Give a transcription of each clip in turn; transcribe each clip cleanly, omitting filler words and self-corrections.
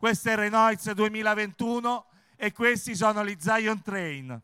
Questo è Renoiz 2021 e questi sono gli Zion Train.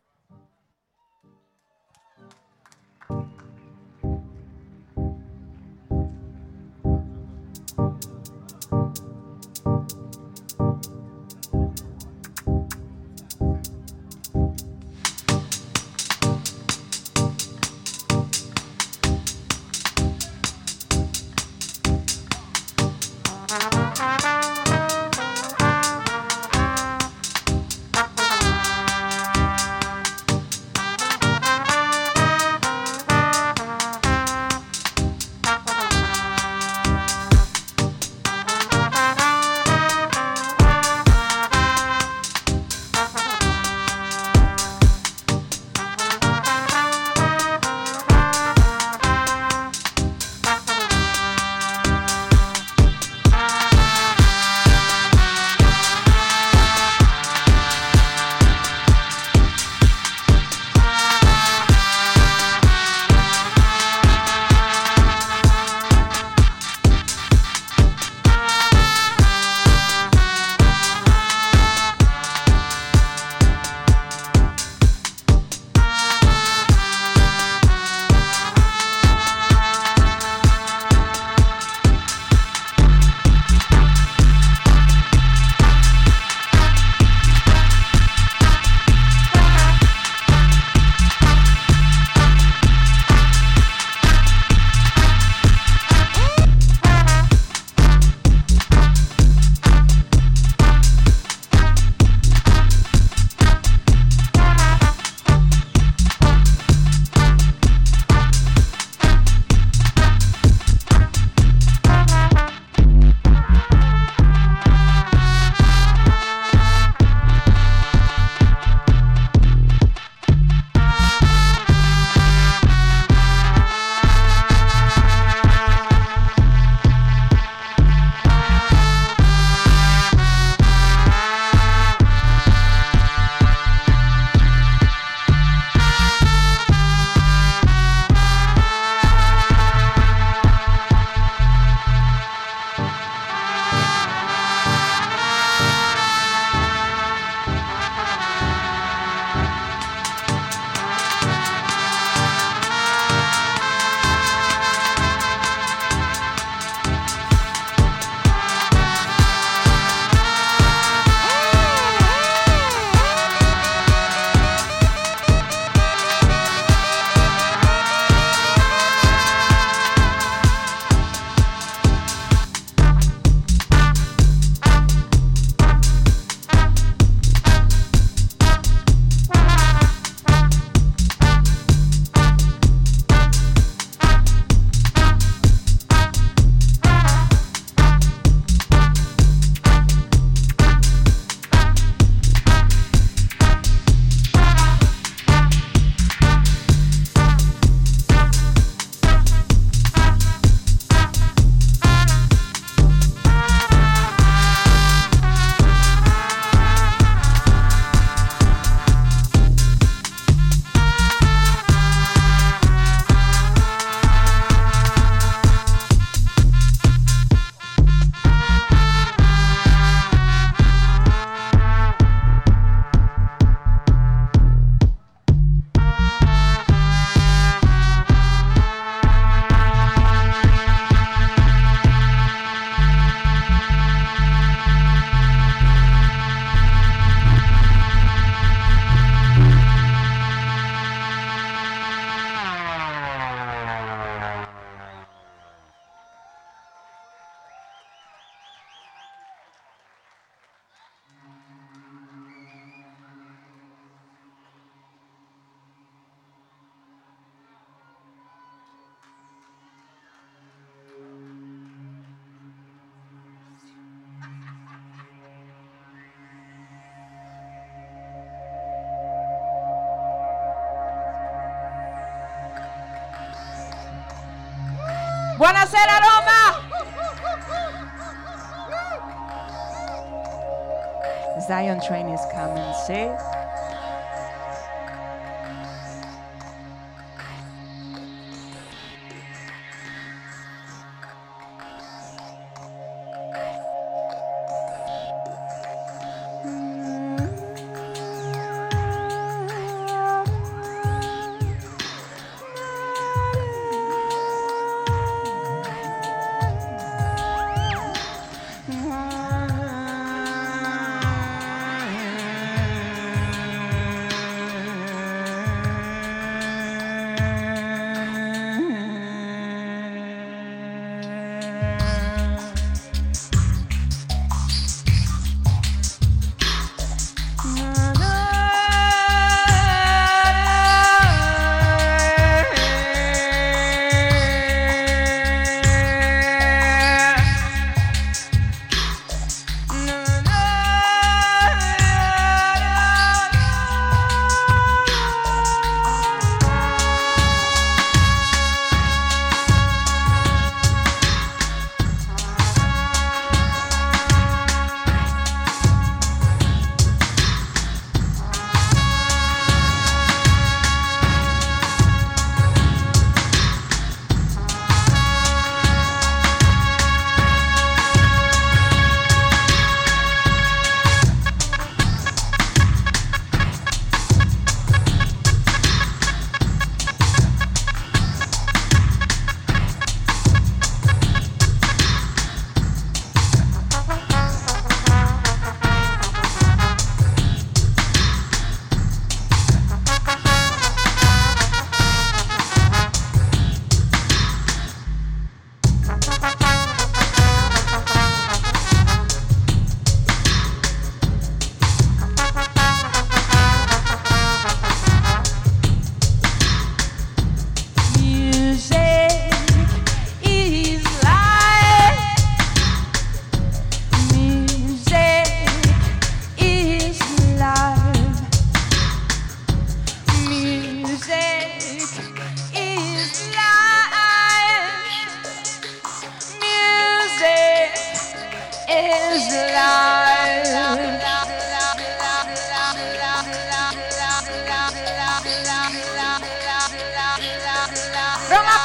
Buonasera Roma! Zion train is coming, see?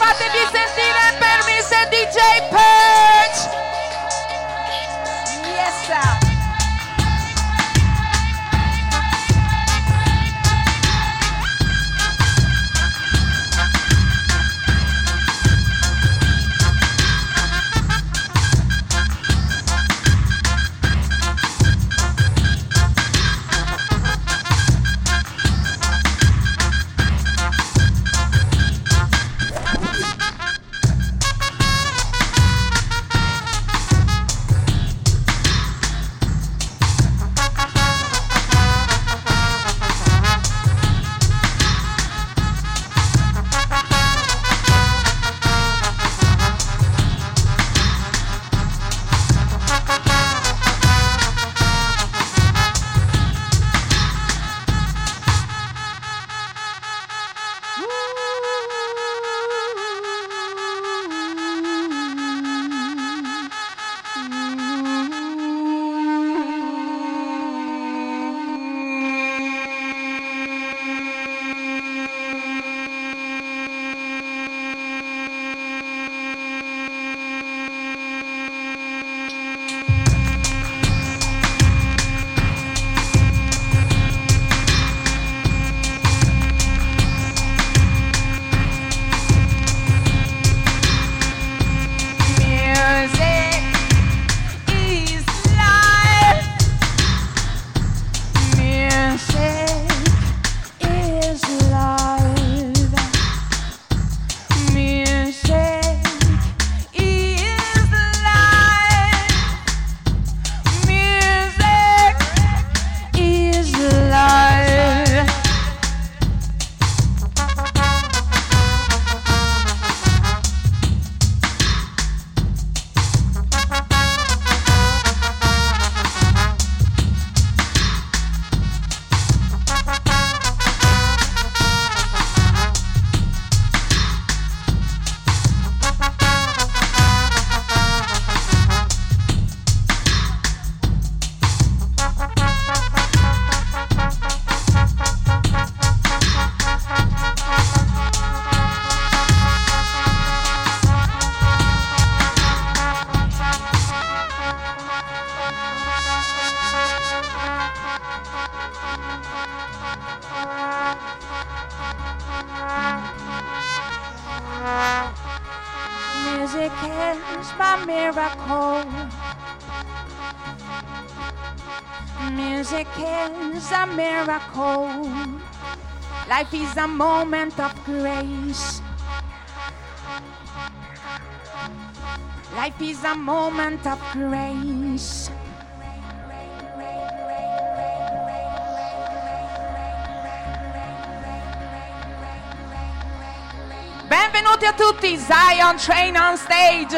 Fatemi sentire per Mr. DJ Perch. Yes, sir. Music is my miracle. Music is a miracle. Life is a moment of grace. Life is a moment of grace. Benvenuti a tutti, Zion Train on stage.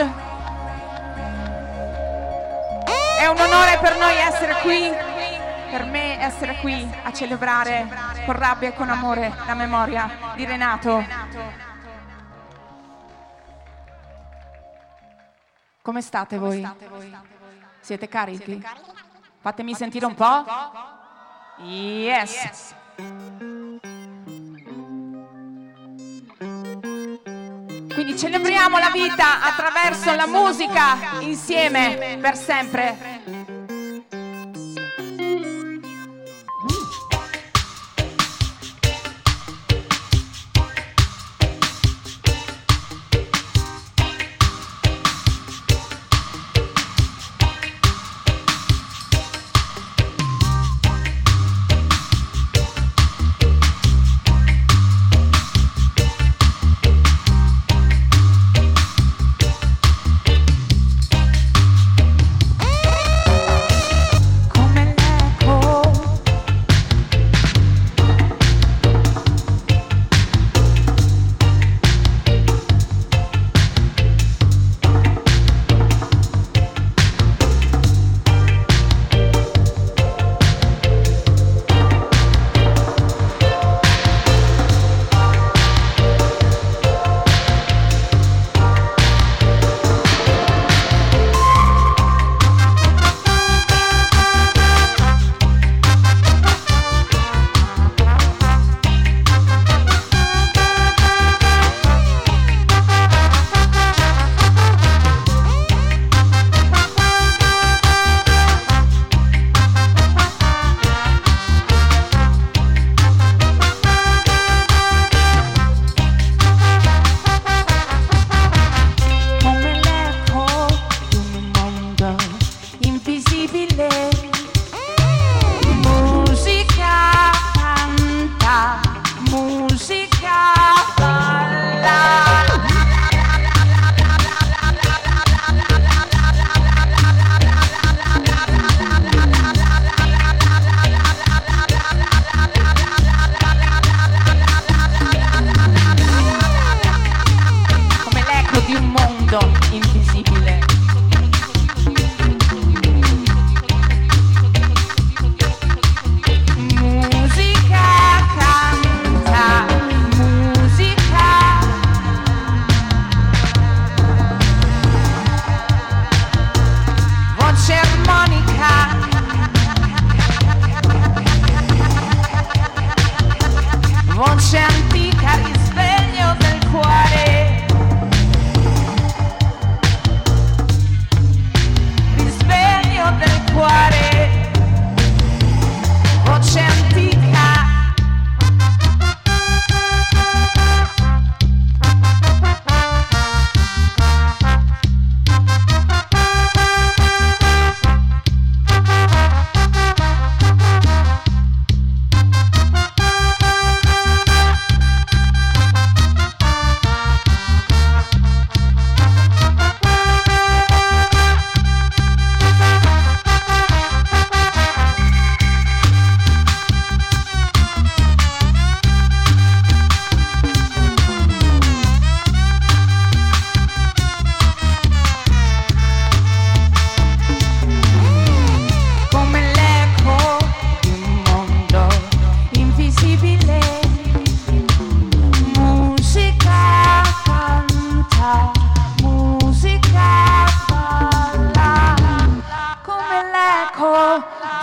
È un onore per noi essere qui, per me essere qui a celebrare con rabbia e con amore la memoria di Renato. Come state voi? Siete carichi? Fatemi sentire un po'. Yes. Quindi celebriamo la vita attraverso la musica insieme per sempre.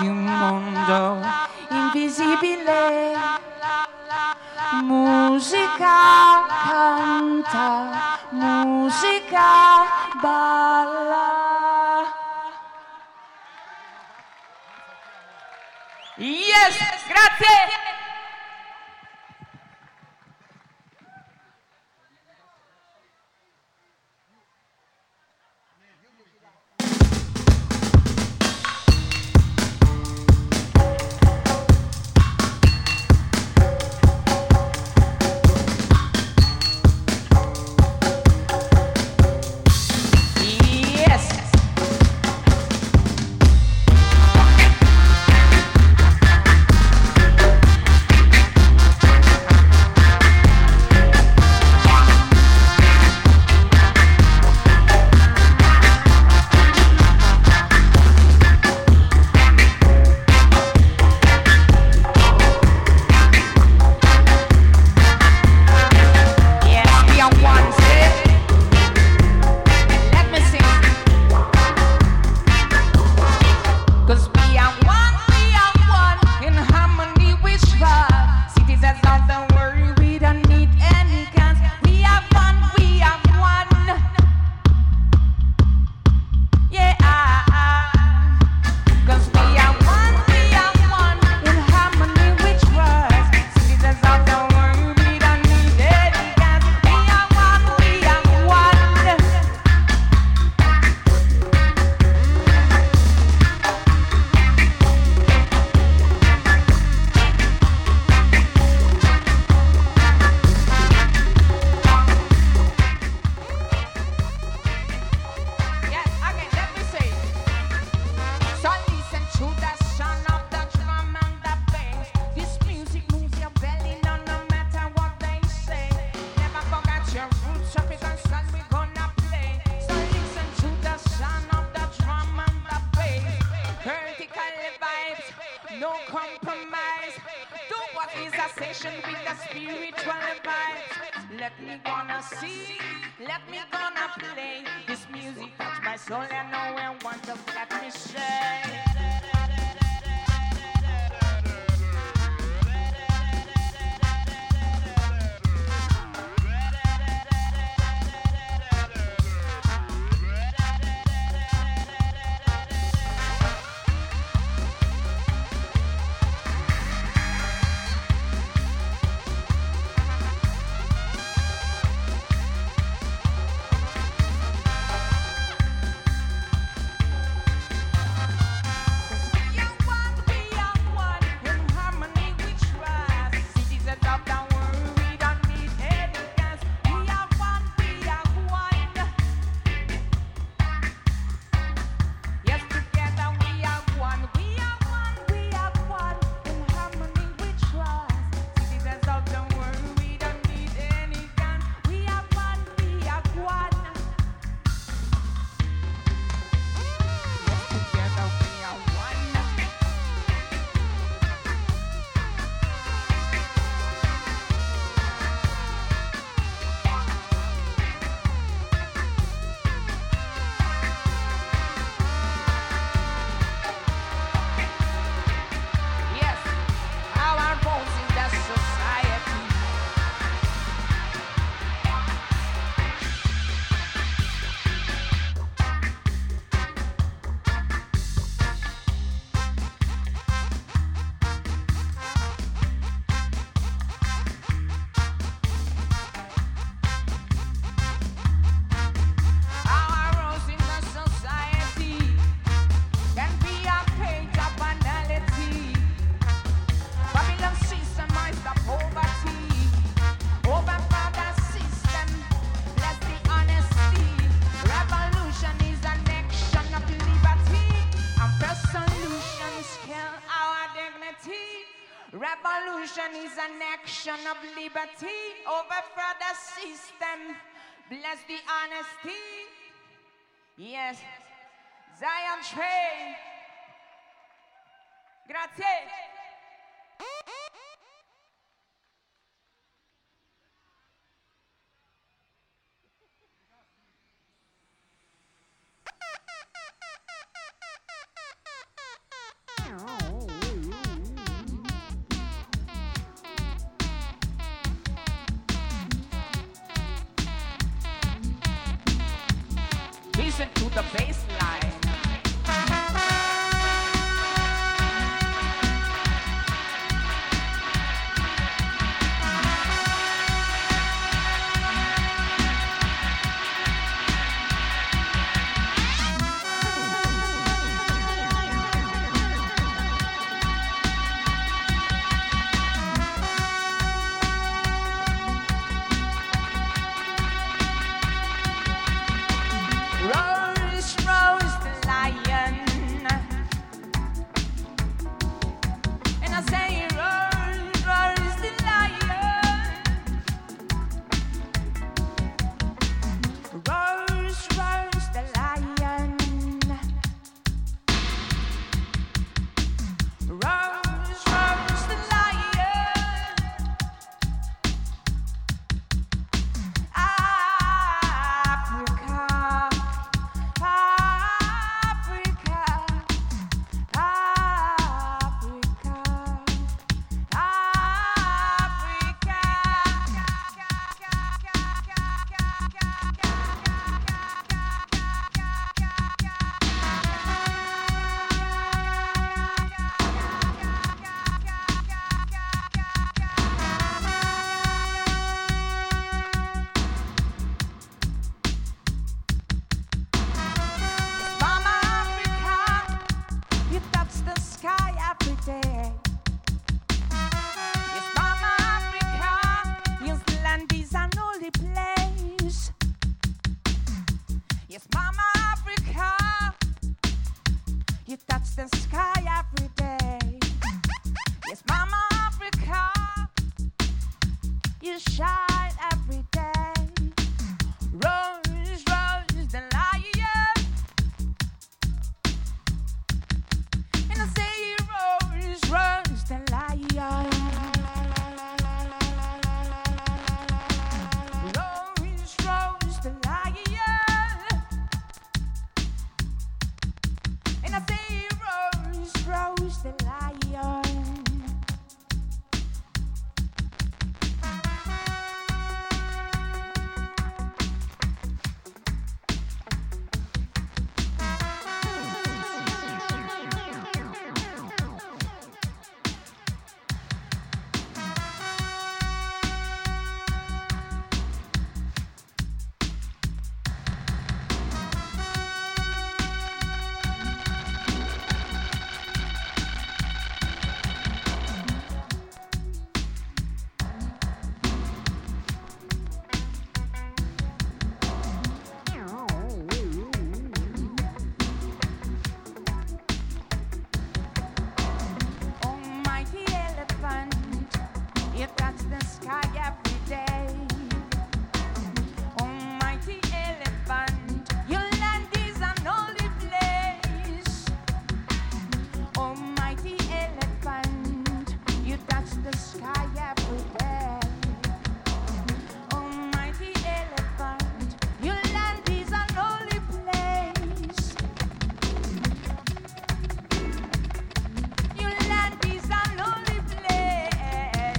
di un mondo invisibile. Musica canta, musica balla. Yes, grazie. Revolution is an action of liberty over for the system. Bless the honesty. Yes, Zion Train. Grazie. Oh. the bass line. Rose, Rose the lion, and I say Rose, Rose the lion, Rose, Rose the lion, Rose, Rose the lion, Africa. Mama Africa, you touch the sky every day. Yes, Mama Africa, your land is an holy place. Yes, Mama Africa, you touch the sky every day. Yes, Mama Africa, you shine every day. Rose, Rose the lion, and I say Rose, Rose the lion, Rose, Rose the lion, and I say Rose, Rose the lion. Almighty elephant, you touch the sky every day. Almighty elephant, your land is an holy place. Almighty elephant, you touch the sky every day. Almighty elephant, your land is an holy place. Your land is an holy place.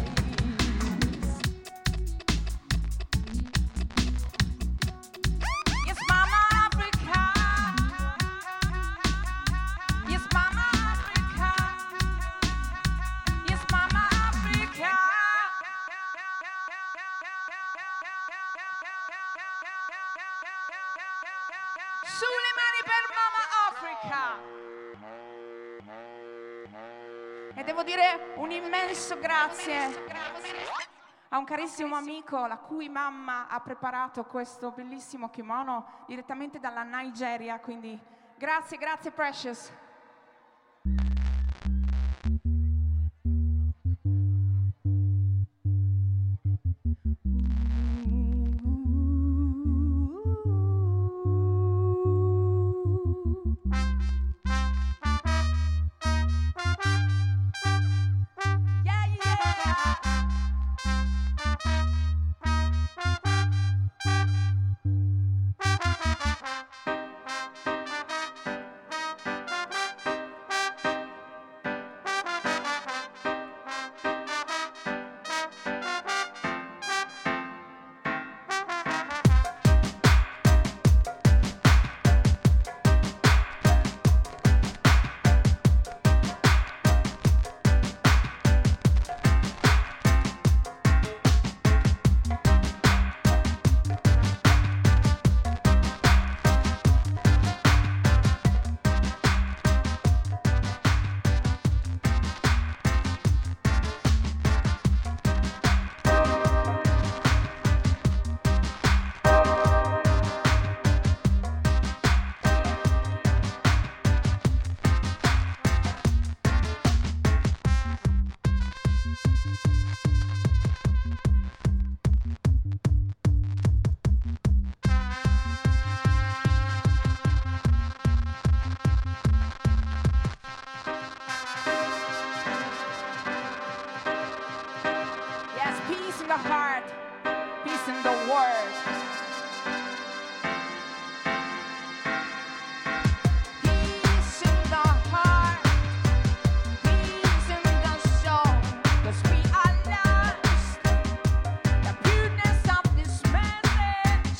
Yes, Mama Africa. Yes, Mama Africa. Yes, Mama Africa. Sulle mani per Mama Africa. E devo dire un immenso grazie a un carissimo amico la cui mamma ha preparato questo bellissimo kimono direttamente dalla Nigeria, quindi grazie, grazie Precious. Yeah, yeah. the heart, peace in the world. Peace in the heart, peace in the soul, 'cause we are lost. The pureness of this message.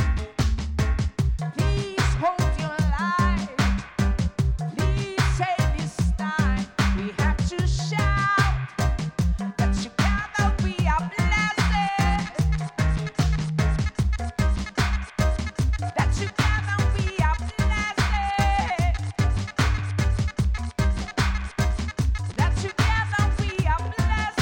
Please hold your light. Please say this time we have to shout that together we are blessed. That together we are blessed. That together we are blessed.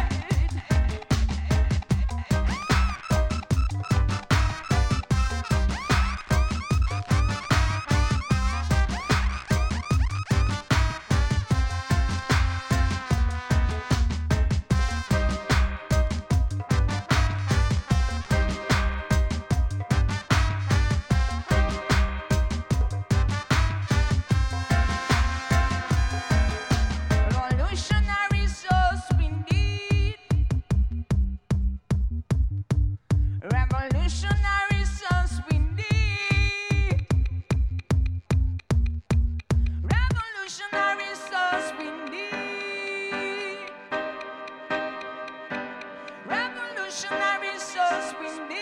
Revolutionary souls we need. Revolutionary souls we need. Revolutionary souls we need. Revolutionary souls we need.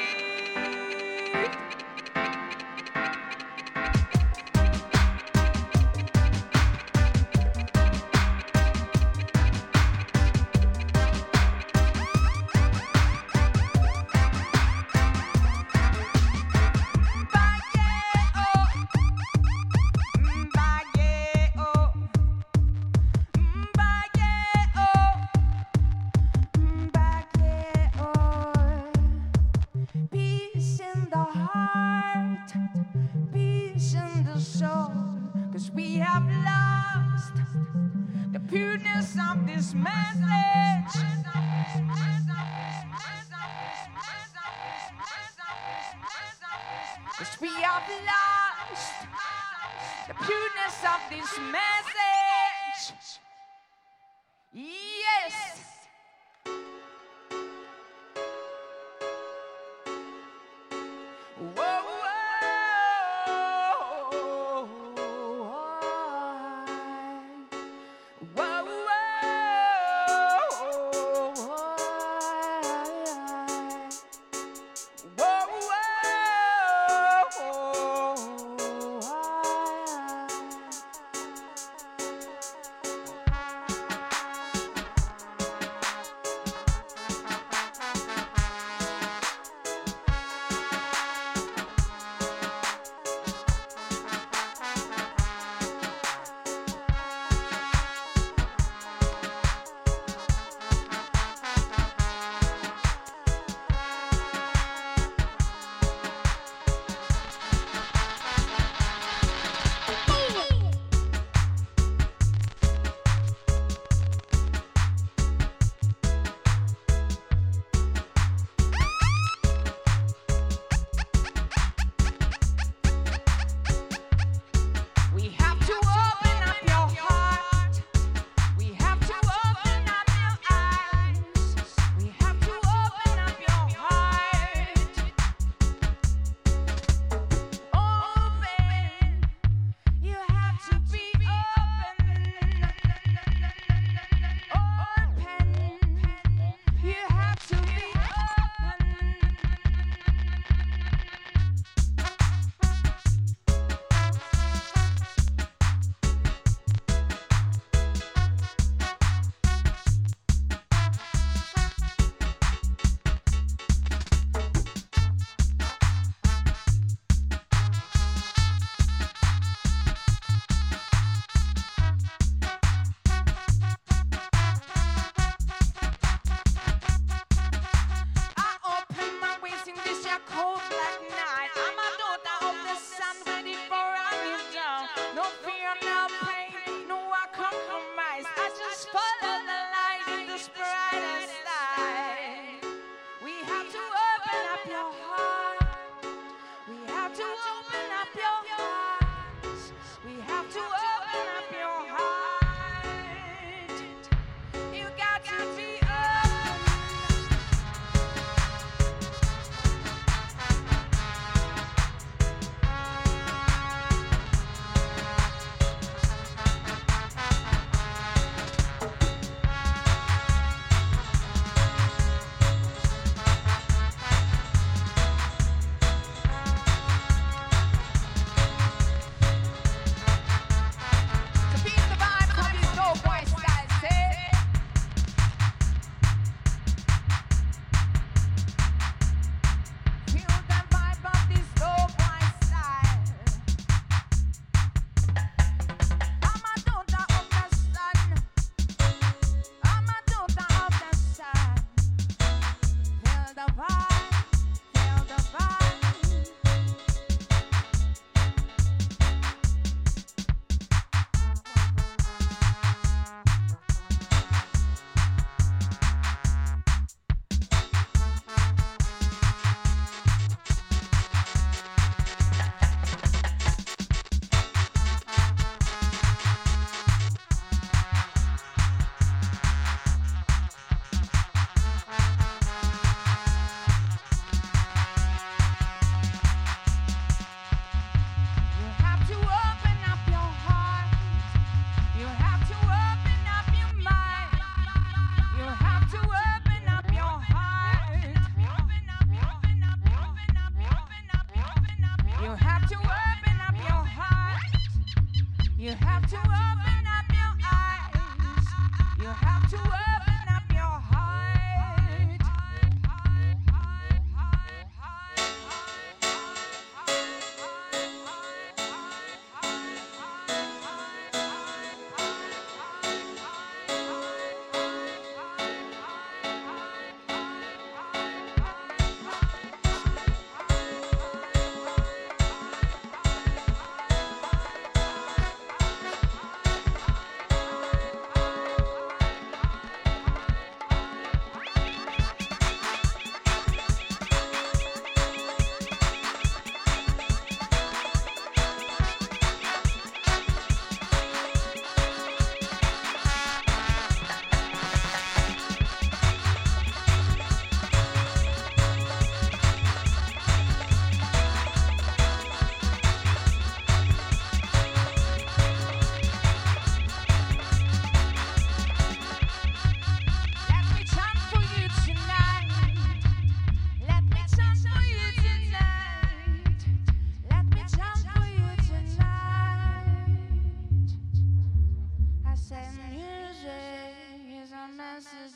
Peace in the heart, peace in the soul, 'cause we have lost the pureness of this message. 'Cause we have lost the pureness of this message. Yes. Whoa,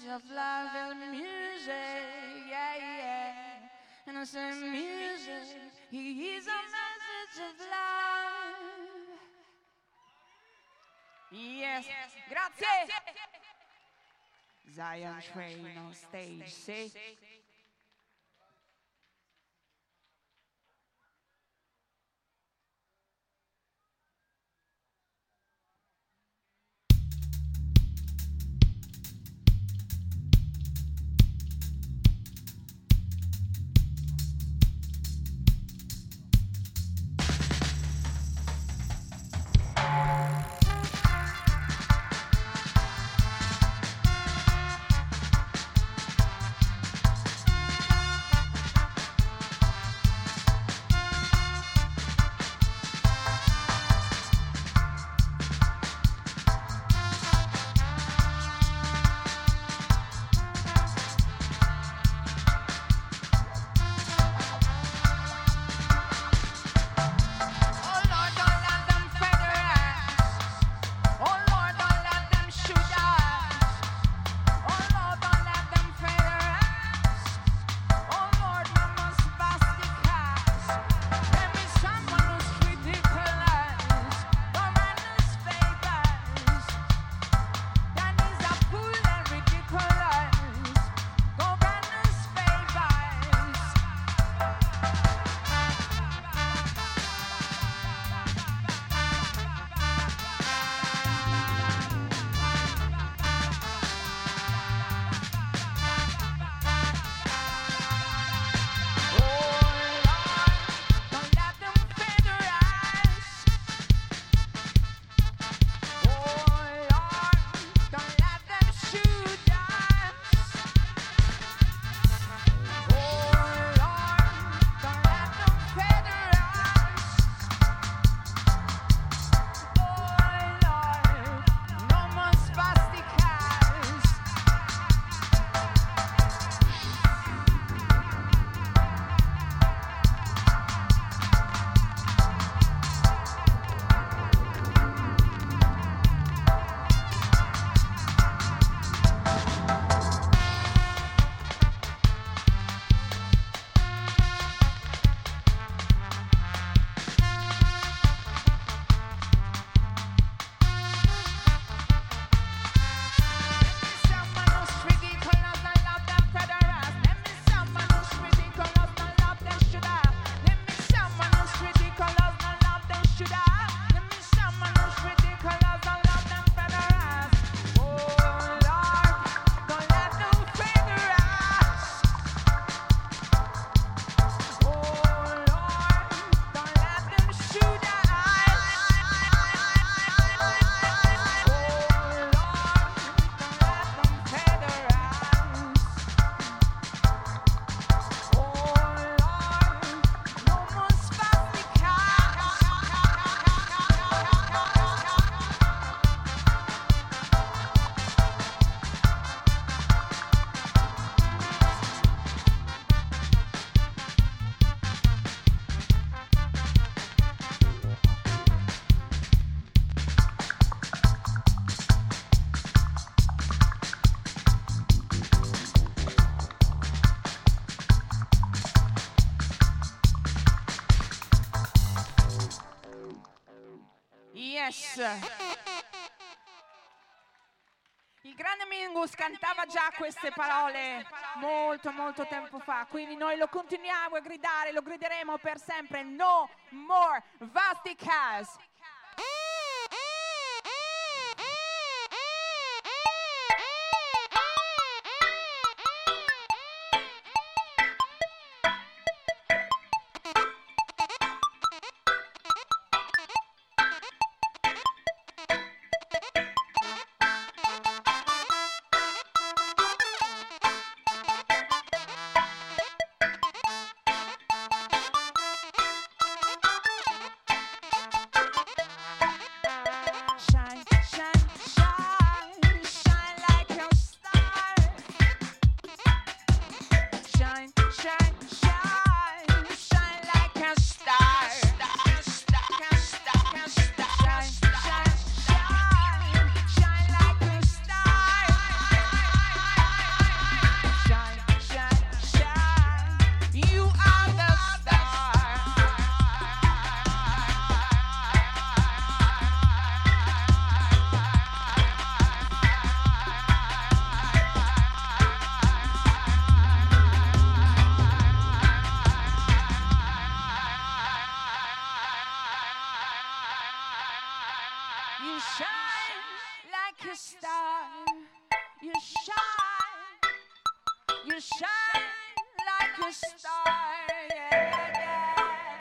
of love and music, yeah, yeah. And I say music, he is a message of love. Yes, grazie. Zion Train on stage, see? Yes. Il grande Mingus cantava già queste parole molto molto tempo fa, quindi noi lo continuiamo a gridare, lo grideremo per sempre. No more Vastikas. star. You shine like a star. Yeah, yeah.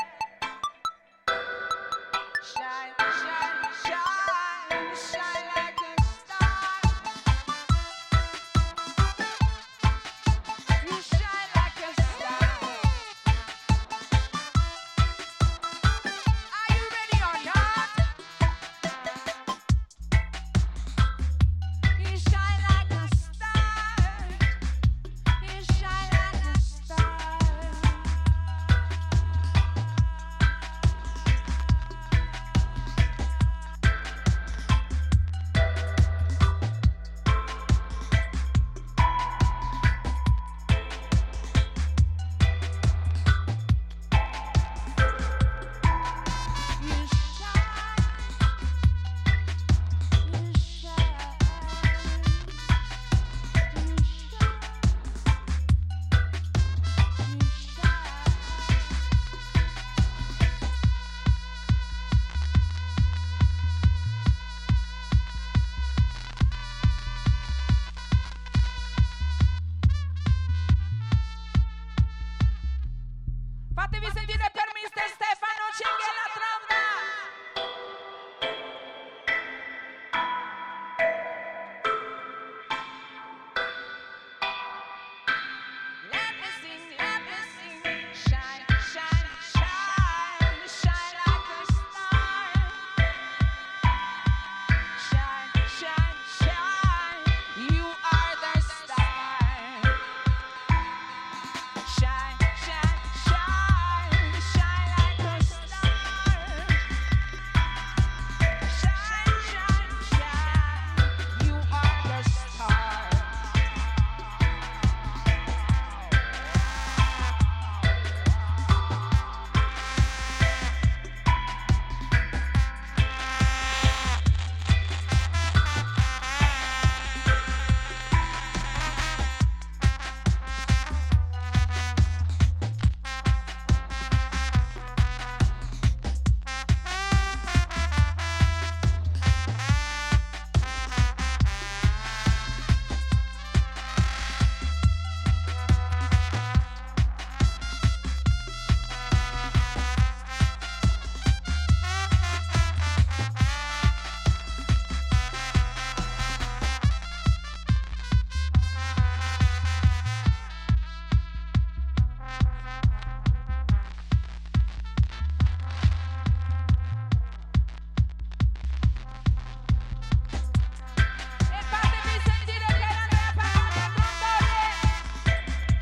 Shine, shine, shine, shine like a star. You shine like a star. Are you ready or not? You shine like a star. You shine like a star. You shine. You shine. You Fatevi sentire per Mr. Stefano Cinghe la tromba. Let me sing, shine, shine, shine, shine like a star. Shine, shine, shine, you are the star. Shine, shine, shine, shine like a star. Shine, shine, shine, you are the star. E fatevi sentire per Andrea Pagani al trombone.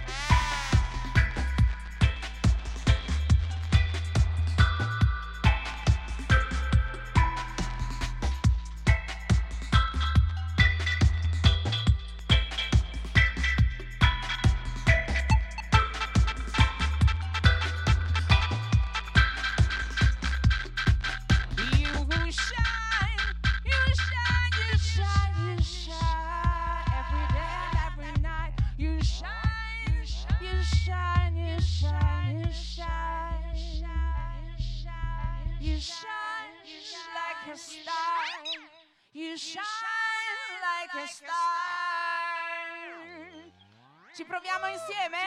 You shine, you shine, you shine, you shine every day and every night. You shine, you shine, you shine, you shine, you shine like a star. You shine like a star. Ci proviamo insieme?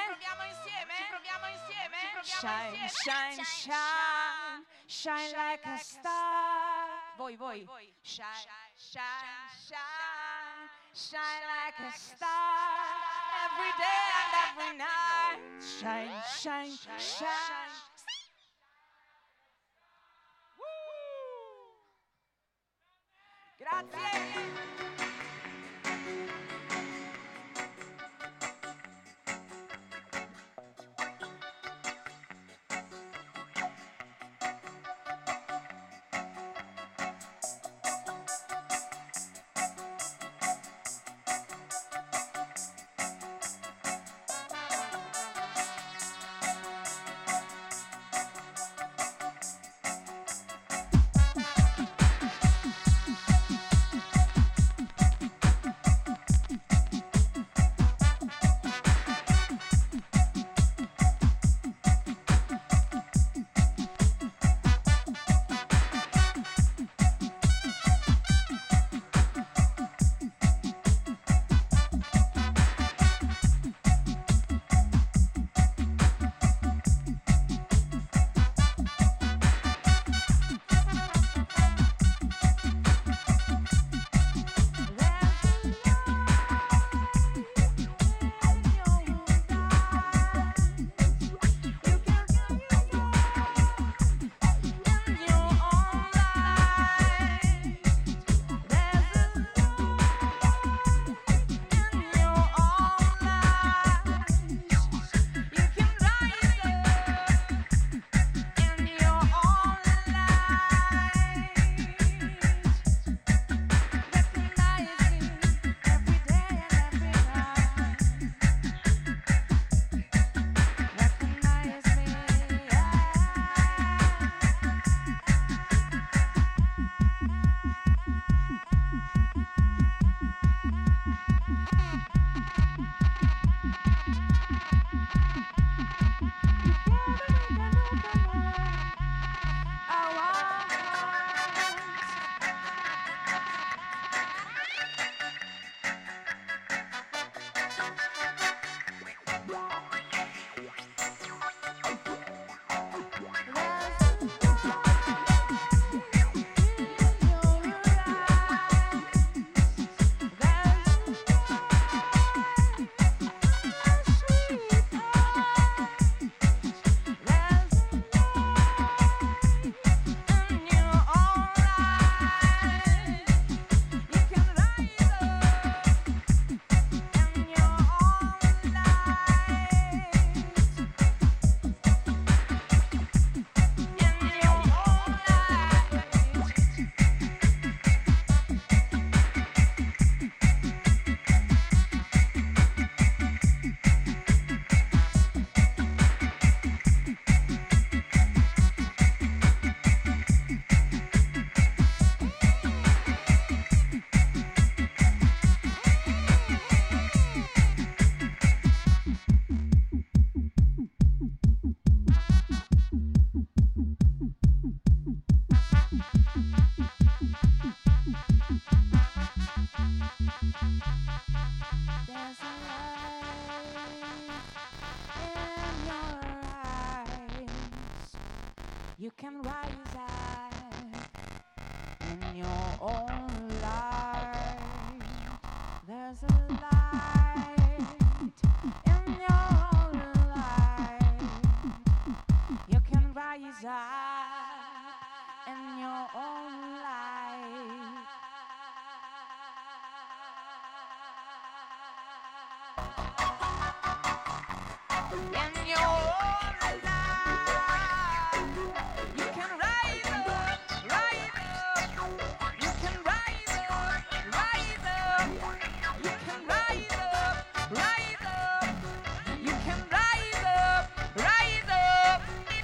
Shine, shine, shine, shine like a star. Voi. Shine, shine, shine, shine like a star. Every day and every night. Shine, shine, shine. Grazie. There's a light in your eyes. You can rise up in your own light. There's a light in your own light. You can rise up in your own light. In your own life, you can rise up, rise up. You can rise up, rise up. You can rise up, rise up. You can rise up, rise up.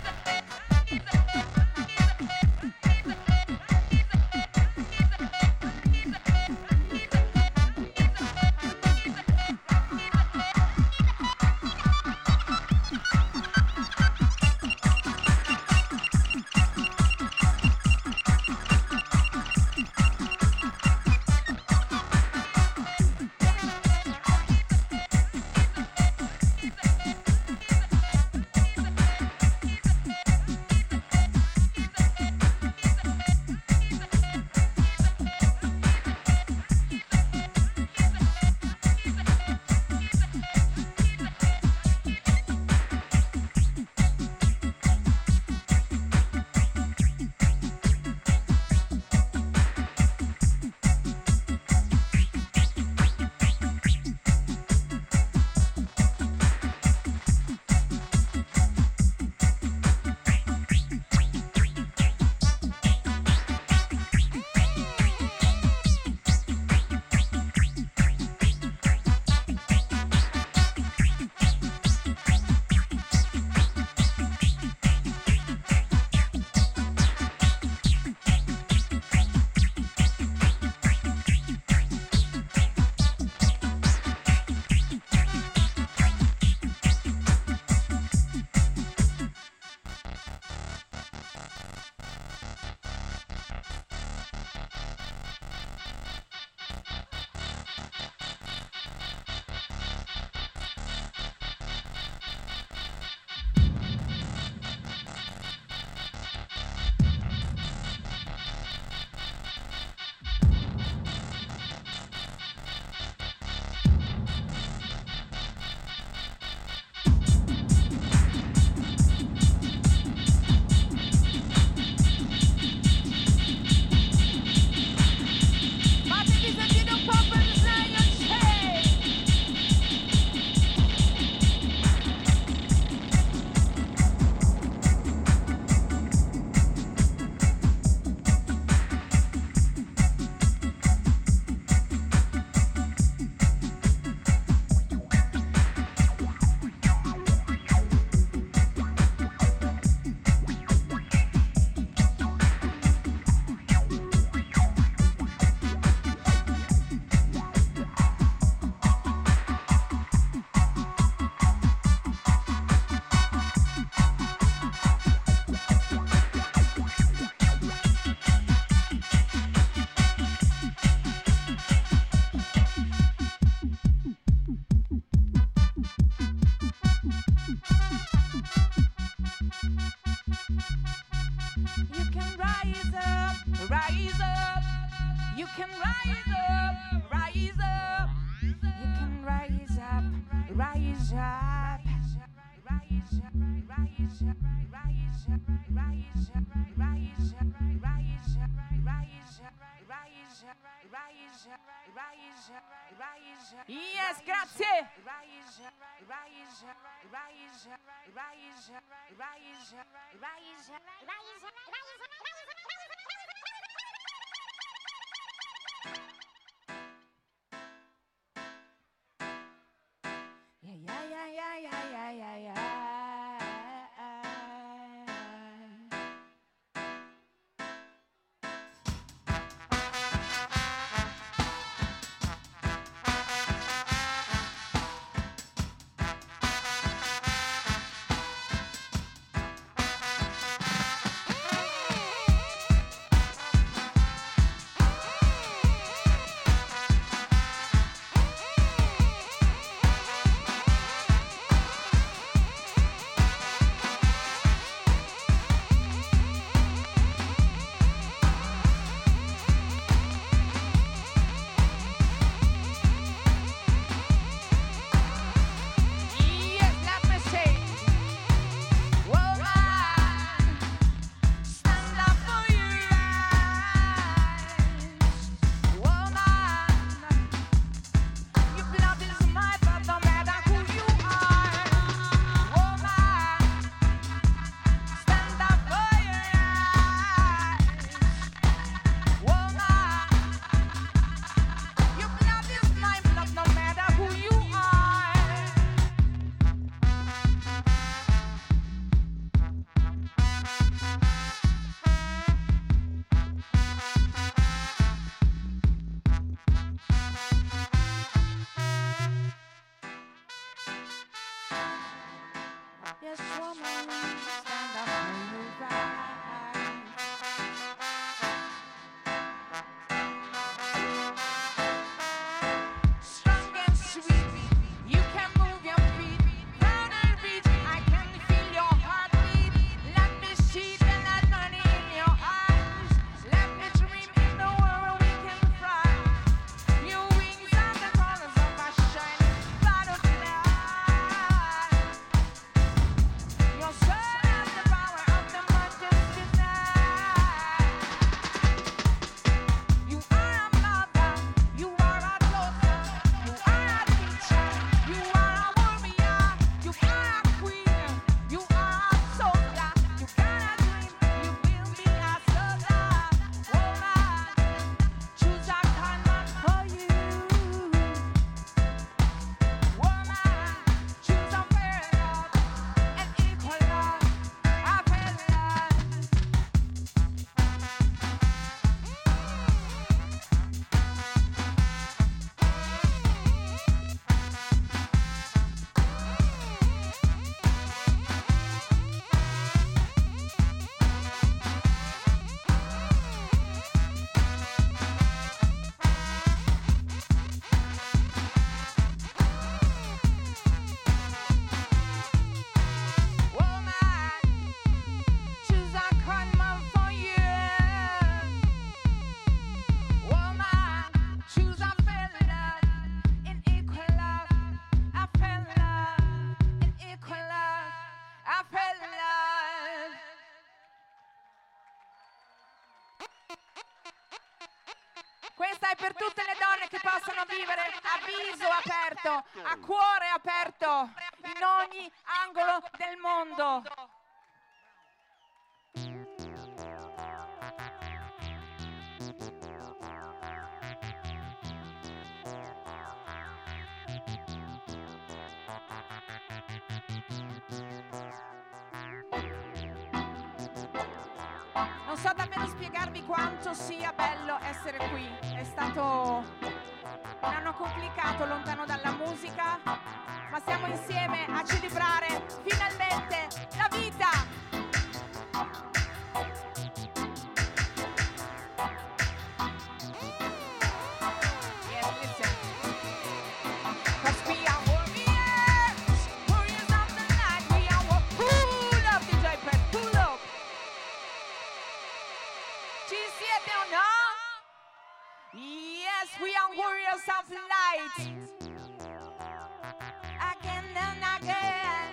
Yes, grazie. Yes, woman, stand up for your right. Strong and sweet, you can move your feet. Proud and rich, I can feel your heartbeat. Let me see the light money in your eyes. Let me dream in the world we can fly. Your wings are the colors of our shining butterfly. Your soul has the power of the mountains tonight. You are a mother, you are a daughter, you are a teacher, you are a warrior, you are a queen, you are a soldier, you got a dream, you will be a soldier. Woman, choose a kind man for you. Woman, choose a fair love and equal love, a fair love. Woman, choose a kind man for you. Woman, choose a fair love and equal love, a fair love and equal love, a fair love. Questa è per tutte le donne che possono vivere a viso aperto, a cuore aperto, in ogni angolo del mondo. Non so davvero spiegarvi quanto sia bello essere qui. È stato un anno complicato, lontano dalla musica, ma siamo insieme a celebrare finalmente la vita. Yes, listen. 'Cause we are warriors, warriors of the night. We are pull up, DJ Pet, pull up. Ci siete o no? Yes, we are warriors of light. Again and again.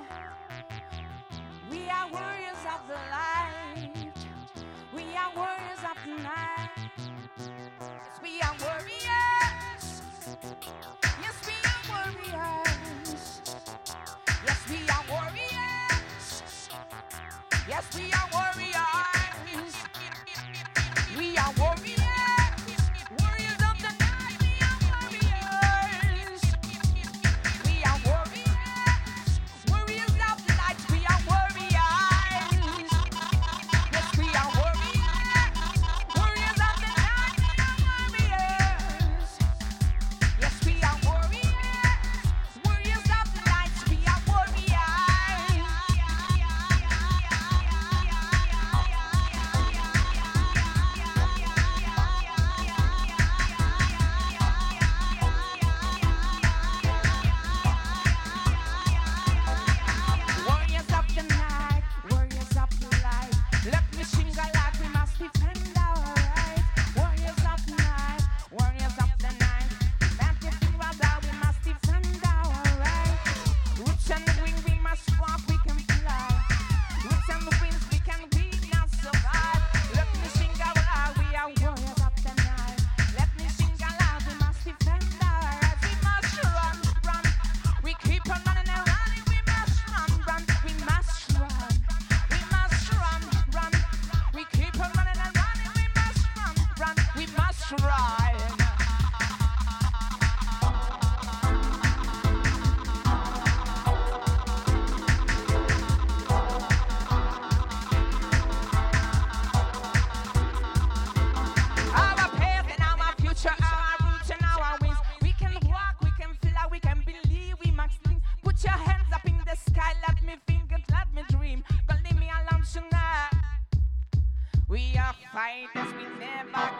We are warriors of the light. We are warriors of the night. Yes, we are warriors. Yes, we are warriors. Yes, we are warriors. Yes, we are warriors. We are warriors. Warriors of the night. We are warriors. We are warriors. Warriors of the light. We are warriors. Yes, we are warriors. Warriors of the night. We are warriors. Yes, we are warriors. Warriors of the light. We are warriors.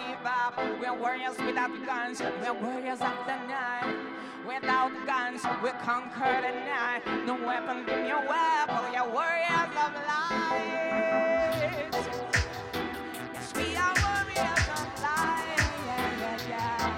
give up. We're warriors without guns. We're warriors of the night. Without guns, we conquer the night. No weapon in your weapon. We're warriors of light. Yes, we are warriors of light. Yeah, yeah, yeah.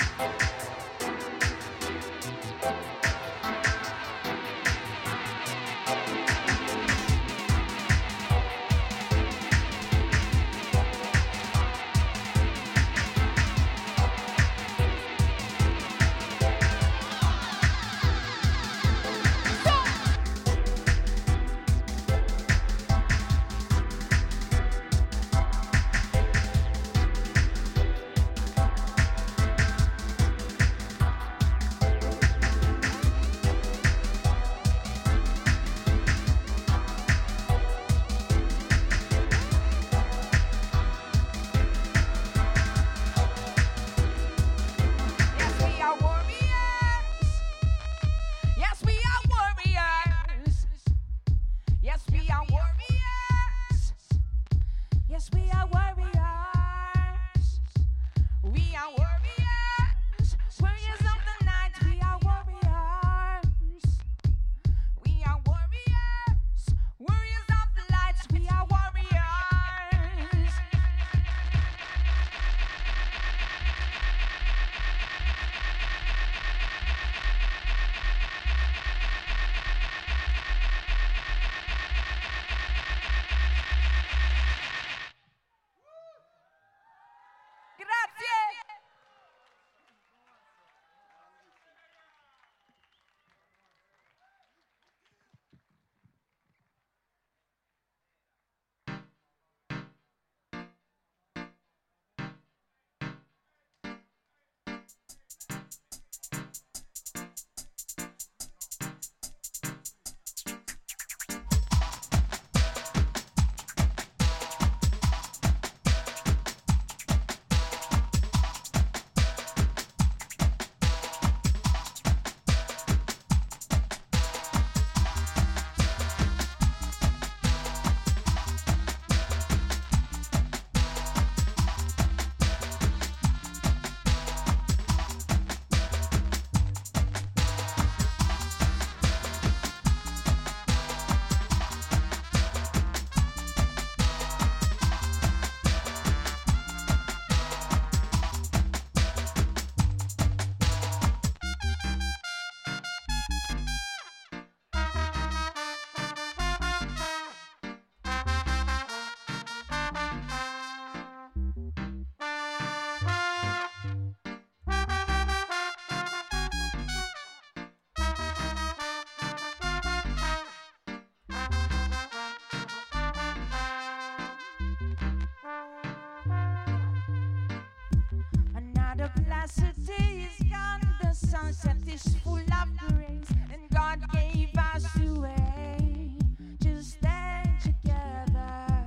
Blessed is gone, the sunset is full of grace, and God gave us the way to stand together.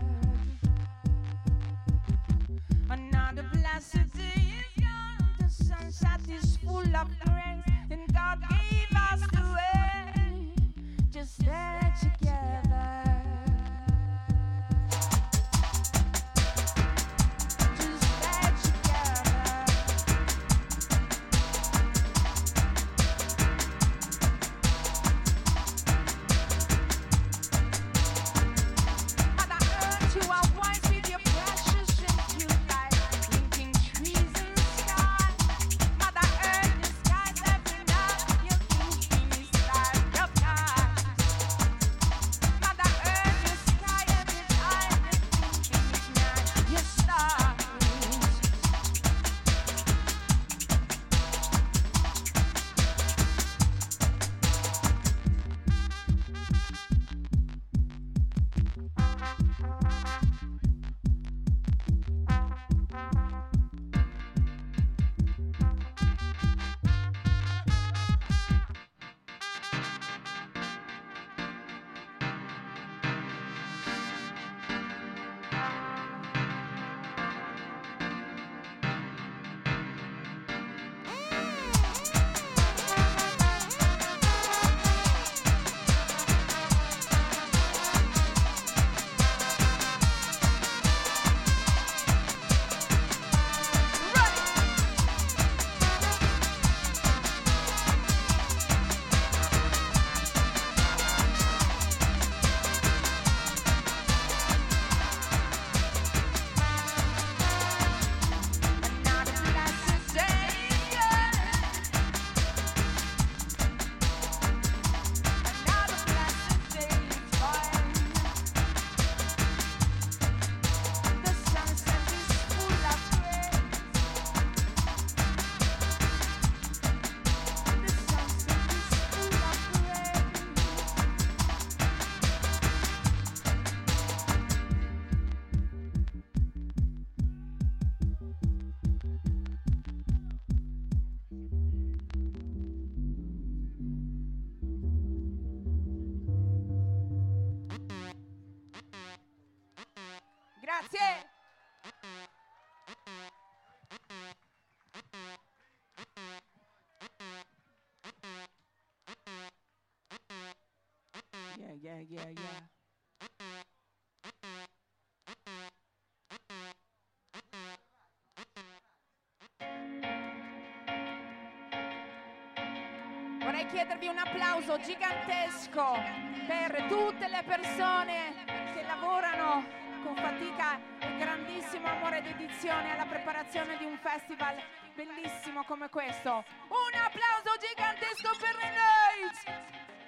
Another blessed day is gone, the sunset is full of grace, and God gave us the way to stand together. Grazie. Yeah. Vorrei chiedervi un applauso gigantesco per tutte le persone che lavorano con fatica e grandissimo amore e dedizione alla preparazione di un festival bellissimo come questo. Un applauso gigantesco per le Nails!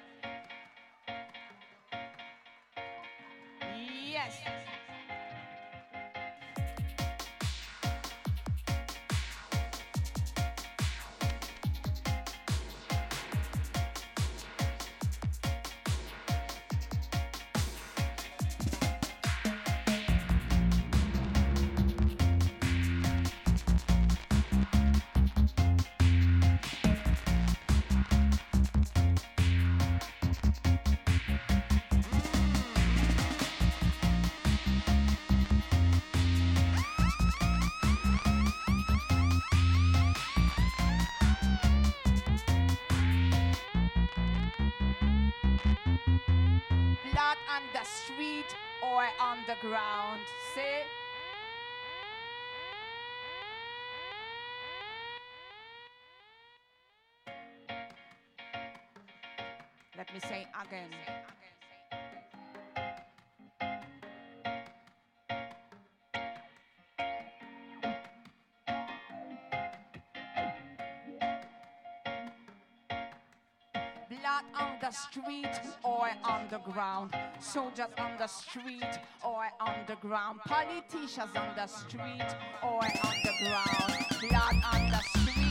Yes! Blood on the street or on the ground. See? Let me say again. Blood on the street or on the ground. Soldiers on the street or on the ground. Politicians on the street or on the ground. Blood on the street.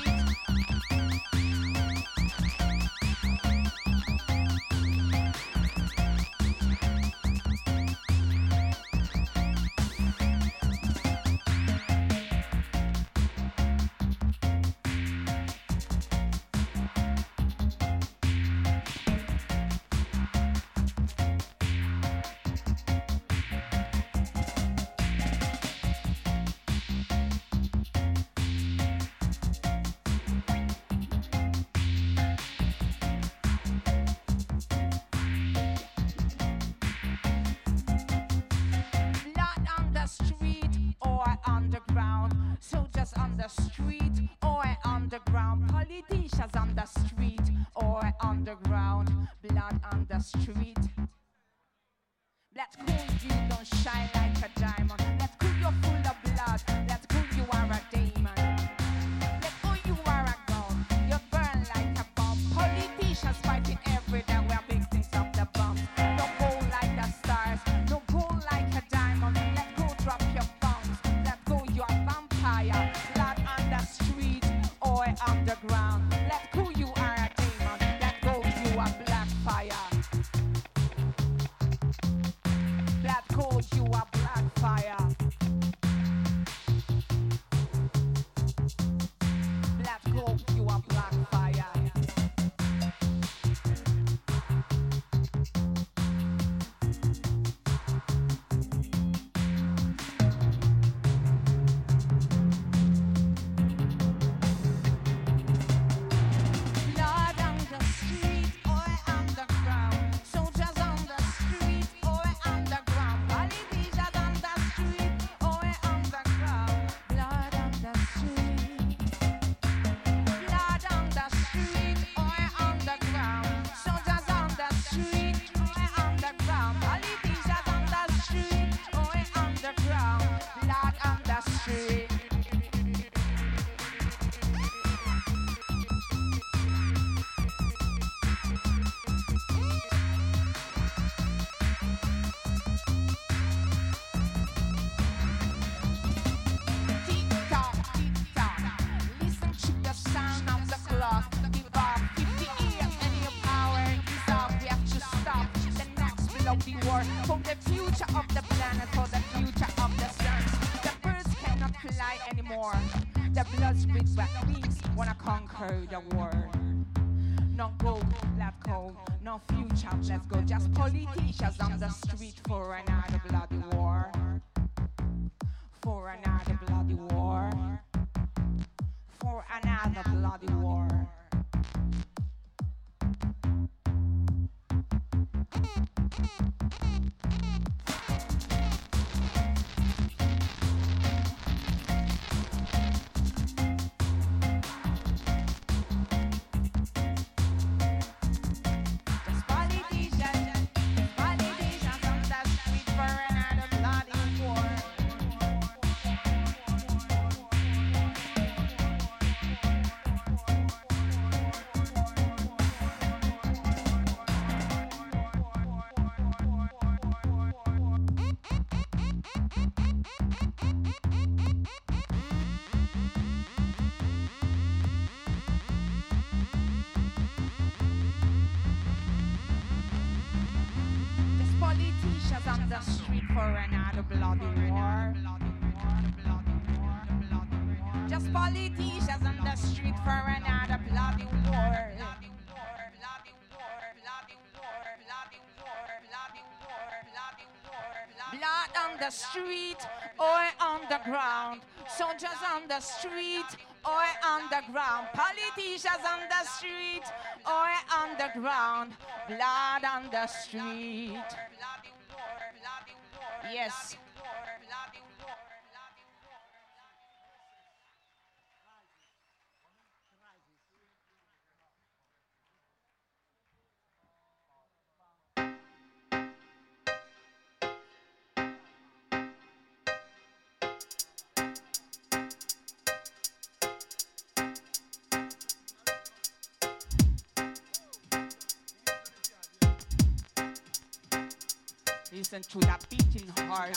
Let's cool you don't shine like a diamond. Let's cool you're full of blood. Let's cool you are a demon. Let's cool you are a god. You burn like a bomb. Politicians fighting every day. We're victims of the bomb. No gold like the stars. No gold like a diamond. Let's go drop your bombs. Let's go you a vampire. Blood on the street or on the ground. Let's cool you are a demon. Let's go you a black fire. That calls you a black fire. That calls you a black fire. Blood on the street or on the ground. Soldiers on the street or on the ground. Politicians on the street or on the ground. Blood on the street. Blood on the street or on the ground. Soldiers on the street or on the ground. Politicians on the street or on the ground. Blood on the street. Tick-tock, tick-tock. Listen to the sound of the clock. Give up 50 years and your power is up. We have to stop the next bloody war. For the future of the planet, for the future of the sun. The birds cannot fly anymore. The blood spits back wings wanna conquer the world. No gold, let's go. No future, let's go. Just politicians on the street for another bloody war. for another bloody war, for another bloody war. Politicians on the street for another bloody war. Just politicians on the street for another bloody war. Blood on the street or on the ground. Soldiers on the street or on the ground. Politicians on the street or on the ground. Blood on the street. Yes. Listen to that beating heart.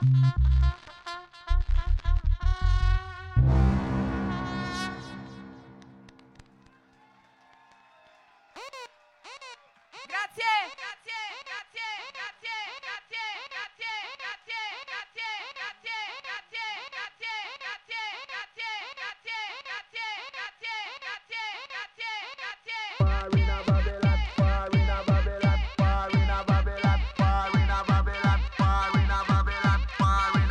Far in a Babylon, far in a Babylon, far in a Babylon, far in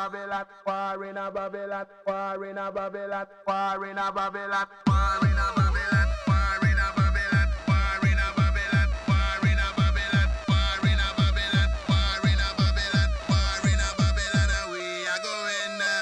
Babylon, war in a Babylon, war in a Babylon, war in a Babylon, war in a Babylon, war in a Babylon, war in a Babylon, war in a Babylon, war in a Babylon, war in a Babylon, war in a Babylon, and we are going now.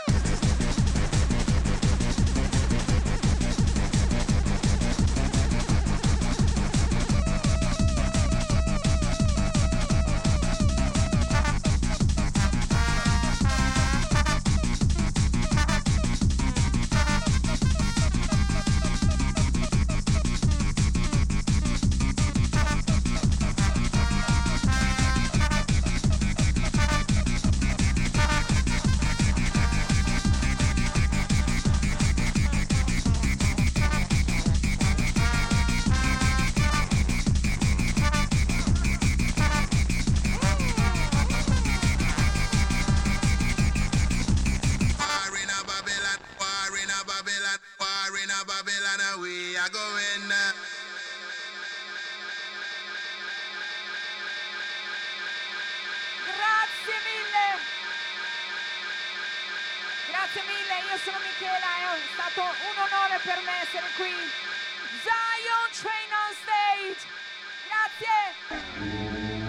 Grazie mille, io sono Michela, è stato un onore per me essere qui. Zion Train on stage. Grazie.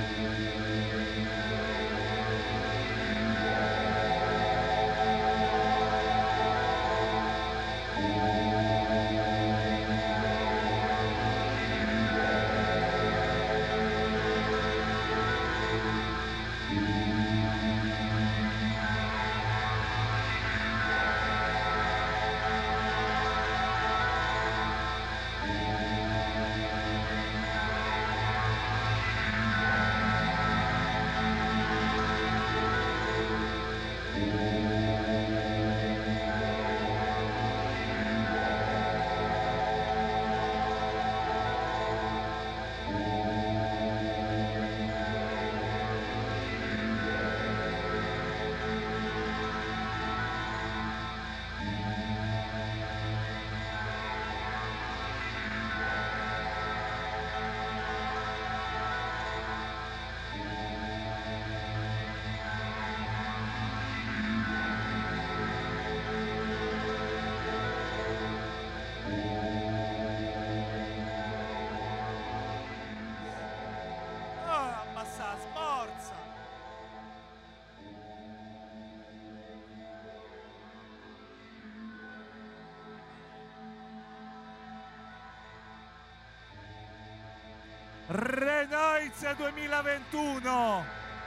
Renoise 2021,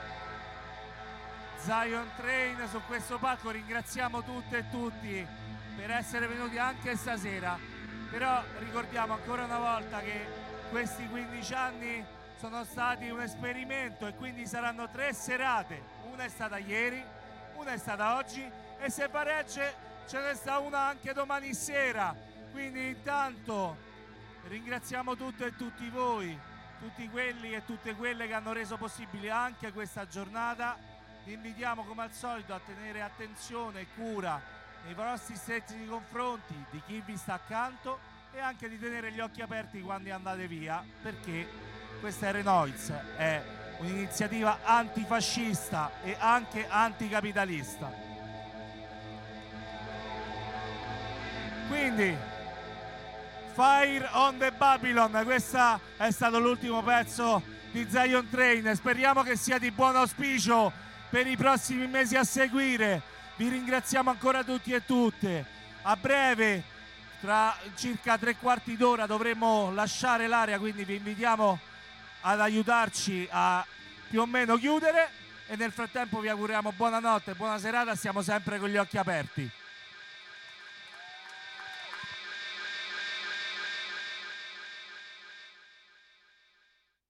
Zion Train su questo palco. Ringraziamo tutte e tutti per essere venuti anche stasera, però ricordiamo ancora una volta che questi 15 anni sono stati un esperimento e quindi saranno 3 serate, una è stata ieri, una è stata oggi e se va regge ce ne sta una anche domani sera. Quindi intanto ringraziamo tutte e tutti voi, tutti quelli e tutte quelle che hanno reso possibile anche questa giornata. Vi invitiamo come al solito a tenere attenzione e cura nei vostri stretti confronti di chi vi sta accanto e anche di tenere gli occhi aperti quando andate via, perché questa è Renoise, è un'iniziativa antifascista e anche anticapitalista. Quindi Fire on the Babylon, questo è stato l'ultimo pezzo di Zion Train, speriamo che sia di buon auspicio per i prossimi mesi a seguire. Vi ringraziamo ancora tutti e tutte. A breve, tra circa 3/4 d'ora, dovremo lasciare l'area, quindi vi invitiamo ad aiutarci a più o meno chiudere e nel frattempo vi auguriamo buonanotte, buona serata, stiamo sempre con gli occhi aperti.